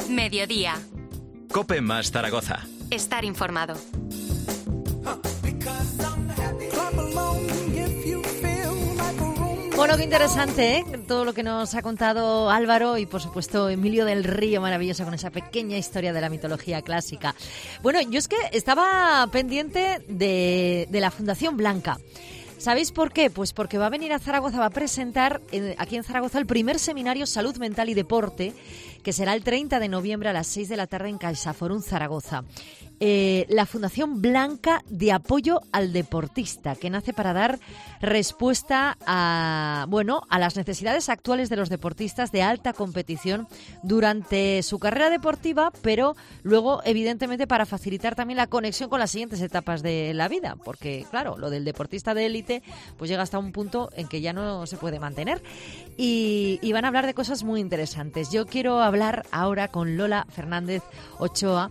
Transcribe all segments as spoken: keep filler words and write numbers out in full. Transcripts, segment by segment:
Mediodía. COPE más Zaragoza. Estar informado. Bueno, qué interesante, ¿eh? Todo lo que nos ha contado Álvaro y, por supuesto, Emilio del Río, maravillosa con esa pequeña historia de la mitología clásica. Bueno, yo es que estaba pendiente de, de la Fundación Blanca. ¿Sabéis por qué? Pues porque va a venir a Zaragoza, va a presentar eh, aquí en Zaragoza el primer seminario Salud Mental y Deporte, que será el treinta de noviembre a las seis de la tarde en CaixaForum Zaragoza. Eh, la Fundación Blanca de Apoyo al Deportista, que nace para dar respuesta a, bueno, a las necesidades actuales de los deportistas de alta competición durante su carrera deportiva, pero luego, evidentemente, para facilitar también la conexión con las siguientes etapas de la vida, porque, claro, lo del deportista de élite pues llega hasta un punto en que ya no se puede mantener. Y, y van a hablar de cosas muy interesantes. Yo quiero hablar ahora con Lola Fernández Ochoa,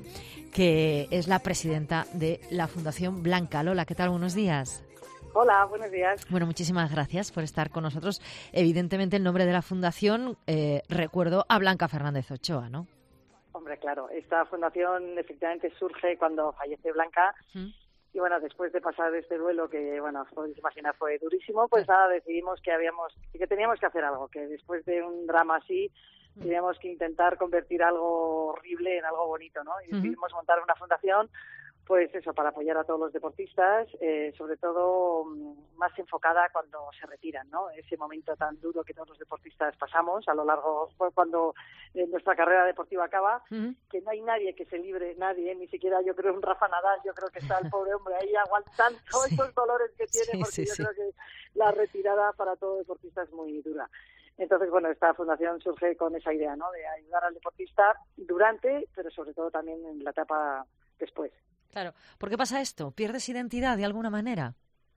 que es la presidenta de la Fundación Blanca. Lola, ¿qué tal? Buenos días. Hola, buenos días. Bueno, muchísimas gracias por estar con nosotros. Evidentemente, el nombre de la Fundación, eh, recuerdo a Blanca Fernández Ochoa, ¿no? Hombre, claro, esta fundación efectivamente surge cuando fallece Blanca. ¿Mm? Y bueno, después de pasar este duelo que, bueno, os podéis imaginar fue durísimo, pues nada, decidimos que habíamos, que teníamos que hacer algo, que después de un drama así teníamos que intentar convertir algo horrible en algo bonito, ¿no? Y decidimos uh-huh. montar una fundación, pues eso, para apoyar a todos los deportistas, eh, sobre todo más enfocada cuando se retiran, ¿no? Ese momento tan duro que todos los deportistas pasamos a lo largo, cuando eh, nuestra carrera deportiva acaba, uh-huh. que no hay nadie que se libre, nadie, ni siquiera yo creo un Rafa Nadal, yo creo que está el pobre hombre ahí aguantando sí. estos dolores que tiene, sí, porque sí, yo sí. creo que la retirada para todo deportista es muy dura. Entonces, bueno, esta fundación surge con esa idea, ¿no? De ayudar al deportista durante, pero sobre todo también en la etapa después. Claro. ¿Por qué pasa esto? ¿Pierdes identidad de alguna manera?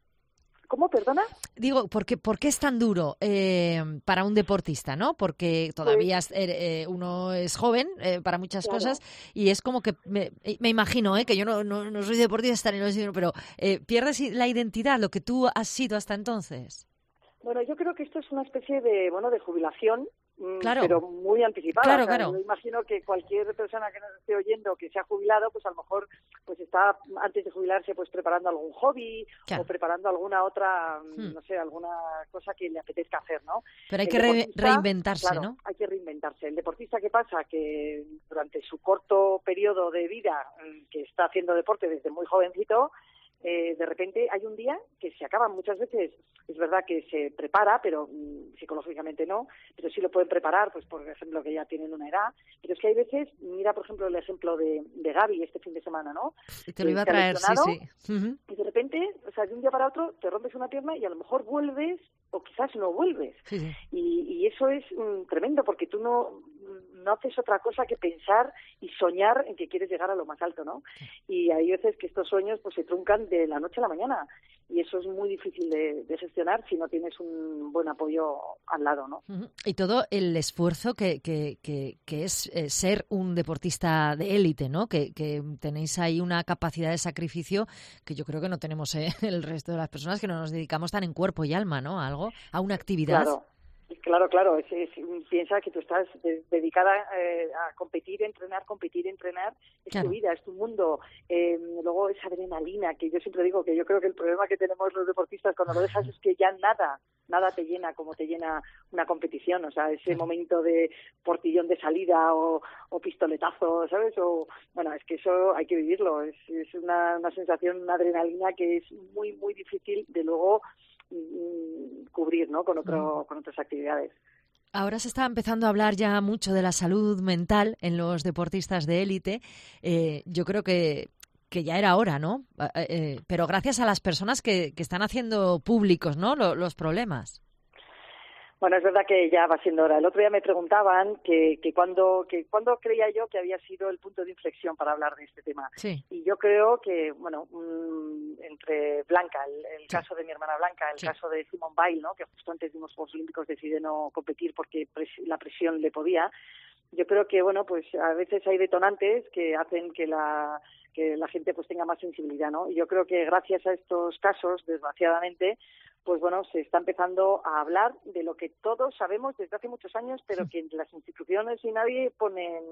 ¿Cómo? ¿Perdona? Digo, ¿por qué, por qué es tan duro eh, para un deportista, no? Porque todavía pues, eh, uno es joven eh, para muchas claro. cosas y es como que, me, me imagino, eh, que yo no, no, no soy deportista ni lo sé, pero eh, pierdes la identidad, lo que tú has sido hasta entonces. Bueno, yo creo que esto es una especie de, bueno, de jubilación, claro. pero muy anticipada. Claro, o sea, claro. Yo imagino que cualquier persona que nos esté oyendo que se ha jubilado, pues a lo mejor pues está antes de jubilarse pues preparando algún hobby claro. o preparando alguna otra, hmm. no sé, alguna cosa que le apetezca hacer, ¿no? Pero hay que re- reinventarse, claro, ¿no? Hay que reinventarse. El deportista, ¿qué pasa? Que durante su corto periodo de vida, que está haciendo deporte desde muy jovencito, Eh, de repente hay un día que se acaba muchas veces, es verdad que se prepara, pero mmm, psicológicamente no, pero sí lo pueden preparar, pues por ejemplo que ya tienen una edad, pero es que hay veces, mira por ejemplo el ejemplo de, de Gaby este fin de semana, ¿no? Te lo iba a traer, sí, sí. Uh-huh. Y de repente, o sea, de un día para otro te rompes una pierna y a lo mejor vuelves o quizás no vuelves. Sí, sí. Y, y eso es mmm, tremendo porque tú no... no haces otra cosa que pensar y soñar en que quieres llegar a lo más alto, ¿no? Y hay veces que estos sueños pues se truncan de la noche a la mañana y eso es muy difícil de, de gestionar si no tienes un buen apoyo al lado, ¿no? Y todo el esfuerzo que, que, que, que es eh, ser un deportista de élite, ¿no? Que, que tenéis ahí una capacidad de sacrificio que yo creo que no tenemos eh, el resto de las personas que no nos dedicamos tan en cuerpo y alma, ¿no? A algo, a una actividad. Claro. Claro, claro, es, es, piensa que tú estás de, dedicada eh, a competir, entrenar, competir, entrenar, es claro. tu vida, es tu mundo. Eh, luego esa adrenalina, que yo siempre digo que yo creo que el problema que tenemos los deportistas cuando lo dejas es que ya nada, nada te llena como te llena una competición, o sea, ese claro. momento de portillón de salida o, o pistoletazo, ¿sabes? O bueno, es que eso hay que vivirlo, es, es una, una sensación, una adrenalina que es muy, muy difícil de luego cubrir, ¿no? Con otro, con otras actividades. Ahora se está empezando a hablar ya mucho de la salud mental en los deportistas de élite. Eh, yo creo que que ya era hora, ¿no? Eh, eh, pero gracias a las personas que, que están haciendo públicos, ¿no? Los, los problemas. Bueno, es verdad que ya va siendo hora. El otro día me preguntaban que, que cuándo que cuándo creía yo que había sido el punto de inflexión para hablar de este tema. Sí. Y yo creo que, bueno, mmm, entre Blanca, el, el sí. caso de mi hermana Blanca, el sí. caso de Simone Biles, ¿no? Que justo antes de unos Juegos Olímpicos decide no competir porque pres- la presión le podía. Yo creo que, bueno, pues a veces hay detonantes que hacen que la que la gente pues tenga más sensibilidad, ¿no? Y yo creo que gracias a estos casos, desgraciadamente, pues bueno, se está empezando a hablar de lo que todos sabemos desde hace muchos años, pero que las instituciones y nadie ponen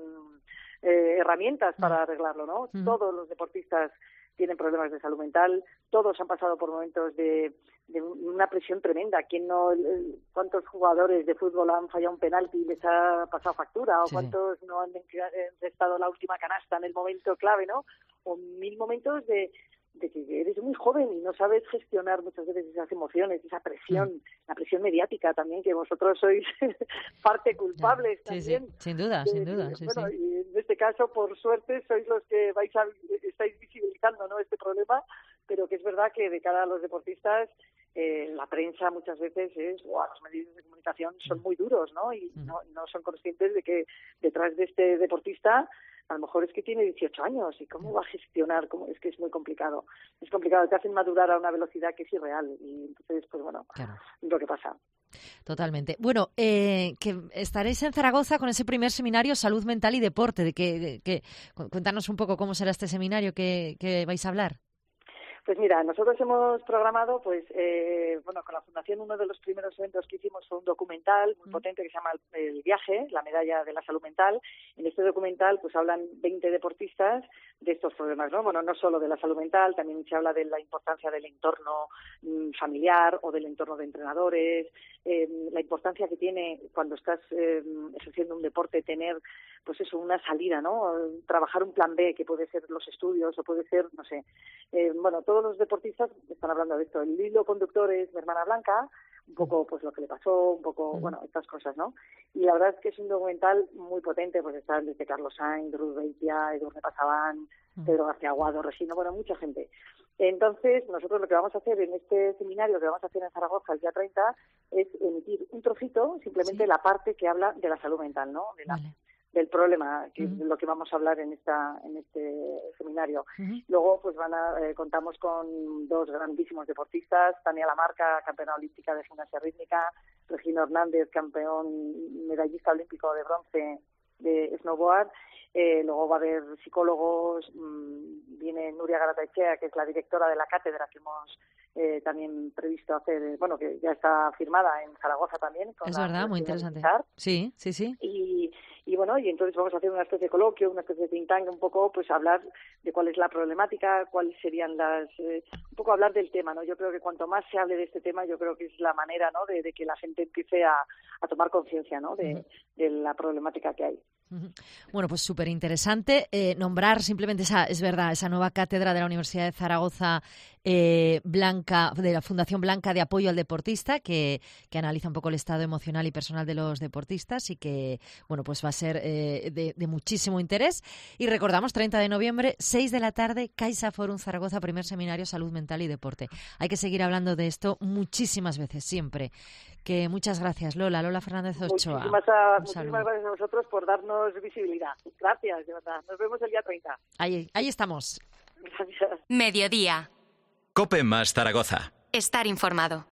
eh, herramientas para arreglarlo, ¿no? Uh-huh. Todos los deportistas tienen problemas de salud mental, todos han pasado por momentos de, de una presión tremenda. ¿Quién no, ¿Cuántos jugadores de fútbol han fallado un penalti y les ha pasado factura? ¿O sí, cuántos no han estado la última canasta en el momento clave, ¿no? O mil momentos de, de que eres muy joven y no sabes gestionar muchas veces esas emociones, esa presión, mm. la presión mediática también, que vosotros sois parte culpables sí, también. Sí, sin duda, de, sin duda. Sí, bueno, sí. y en este caso, por suerte, sois los que vais a, estáis visibilizando, ¿no?, este problema, pero que es verdad que de cara a los deportistas, eh, la prensa muchas veces es, o a los medios de comunicación son muy duros, ¿no? Y mm. no, no son conscientes de que detrás de este deportista a lo mejor es que tiene dieciocho años y cómo va a gestionar, cómo es que es muy complicado. Es complicado, te hacen madurar a una velocidad que es irreal y entonces, pues bueno, claro, es lo que pasa. Totalmente. Bueno, eh, que estaréis en Zaragoza con ese primer seminario Salud Mental y Deporte. De que, de que, cuéntanos un poco cómo será este seminario que, que vais a hablar. Pues mira, nosotros hemos programado, pues, eh, bueno, con la Fundación uno de los primeros eventos que hicimos fue un documental muy potente que se llama El, el Viaje, la medalla de la salud mental. En este documental, pues, hablan veinte deportistas de estos problemas, ¿no? Bueno, no solo de la salud mental, también se habla de la importancia del entorno mmm, familiar o del entorno de entrenadores, eh, la importancia que tiene cuando estás eh, ejerciendo un deporte tener, pues eso, una salida, ¿no? Trabajar un plan B, que puede ser los estudios o puede ser, no sé, eh, bueno, todo Todos los deportistas están hablando de esto. El hilo conductor es mi hermana Blanca, un poco pues lo que le pasó, un poco, uh-huh. bueno, estas cosas, ¿no? Y la verdad es que es un documental muy potente, pues están desde Carlos Sainz, Ruth Beitia, Edurne Pasaban, uh-huh. Pedro García Aguado, Resino, bueno, mucha gente. Entonces, nosotros lo que vamos a hacer en este seminario que vamos a hacer en Zaragoza el día treinta es emitir un trocito, simplemente ¿sí? la parte que habla de la salud mental, ¿no? De la, vale. del problema, que uh-huh. es lo que vamos a hablar en esta en este seminario. Uh-huh. Luego, pues van a eh, contamos con dos grandísimos deportistas, Tania Lamarca, campeona olímpica de gimnasia rítmica, Regino Hernández, campeón medallista olímpico de bronce de snowboard. Eh, luego va a haber psicólogos, mmm, viene Nuria Garataechea, que es la directora de la cátedra que hemos eh, también previsto hacer, bueno, que ya está firmada en Zaragoza también. Es verdad, muy interesante. Sí, sí, sí. Y, y bueno, y entonces vamos a hacer una especie de coloquio, una especie de think tank, un poco, pues hablar de cuál es la problemática, cuáles serían las, eh, un poco hablar del tema, ¿no? Yo creo que cuanto más se hable de este tema, yo creo que es la manera, ¿no?, de, de que la gente empiece a, a tomar conciencia, ¿no?, de, uh-huh. de la problemática que hay. Bueno, pues súper interesante eh, nombrar simplemente esa, es verdad, esa nueva cátedra de la Universidad de Zaragoza, eh, Blanca, de la Fundación Blanca de Apoyo al Deportista, que, que analiza un poco el estado emocional y personal de los deportistas y que, bueno, pues va a ser eh, de, de muchísimo interés. Y recordamos, treinta de noviembre, seis de la tarde, Caixa Forum Zaragoza, primer seminario Salud Mental y Deporte. Hay que seguir hablando de esto muchísimas veces, siempre. Que muchas gracias, Lola, Lola Fernández Ochoa. Muchísimas, a, muchísimas gracias a vosotros por darnos visibilidad. Gracias, de verdad. Nos vemos el día treinta. Ahí, ahí estamos. Gracias. Mediodía. COPE más Zaragoza. Estar informado.